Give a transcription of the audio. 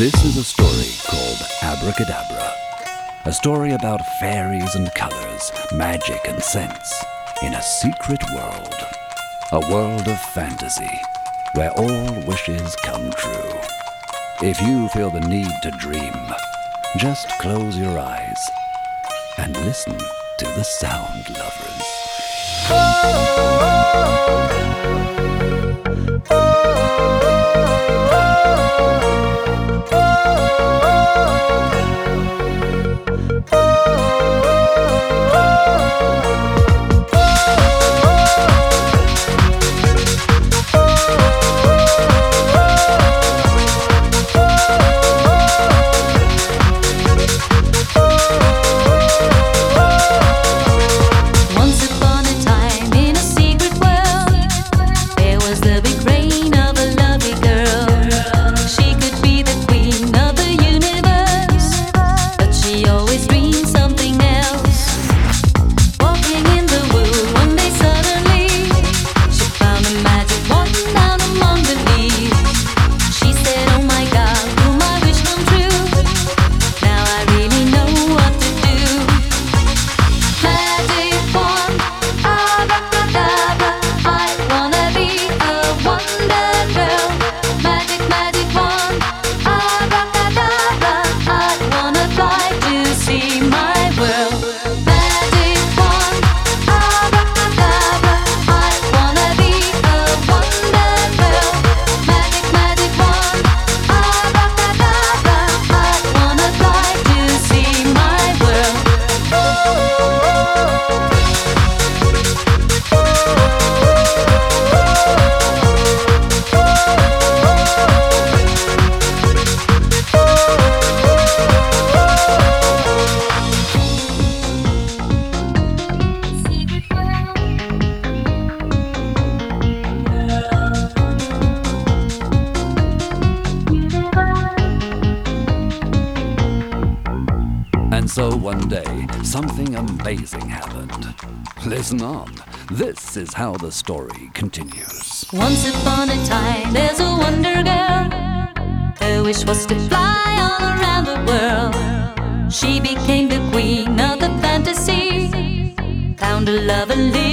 This is a story called Abracadabra. A story about fairies and colors, magic and scents, in a secret world. A world of fantasy, where all wishes come true. If you feel the need to dream, just close your eyes and listen to the sound lovers. And so one day, something amazing happened. Listen on. This is how the story continues. Once upon a time, there's a wonder girl. Her wish was to fly all around the world. She became the queen of the fantasy, found a love and lived